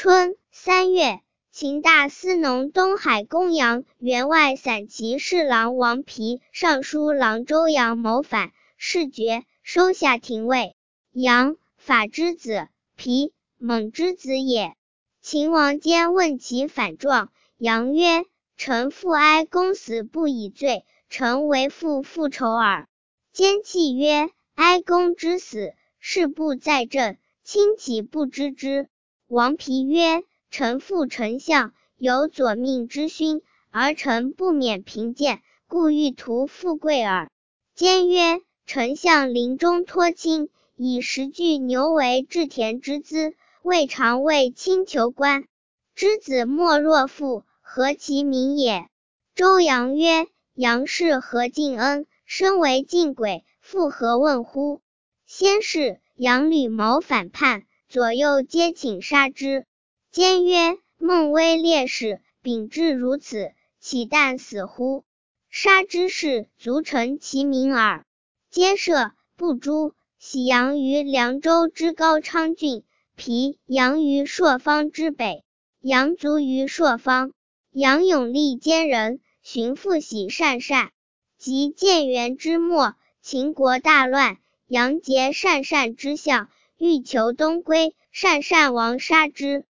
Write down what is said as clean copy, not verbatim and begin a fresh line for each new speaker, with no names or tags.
春3月，秦大司农东海公杨员外散骑侍郎王丕、尚书郎周扬谋反，事决，收下廷尉。杨，法之子，丕，蒙之子也。秦王坚问其反状，杨曰：臣父哀公死不以罪，臣为父复仇耳。坚泣曰：哀公之死，事不在朕，卿岂不知之？王丕曰：臣负丞相，有左命之勋，而臣不免贫贱，故欲图富贵耳。坚曰：丞相临终托亲，以10具牛为置田之资，未尝为卿求官。之子莫若父，何其民也？周扬曰：杨氏何敬恩，身为晋鬼，复何问乎？先是，杨吕谋反叛，左右皆请杀之。坚曰：孟威烈士，秉志如此，岂但死乎？杀之事，足成其名耳。皆赦，不诛。喜杨于凉州之高昌郡，丕杨于朔方之北。杨卒于朔方。杨永历坚人，寻父喜善。及建元之末，秦国大乱，杨结善之相，欲求东归，善王杀之。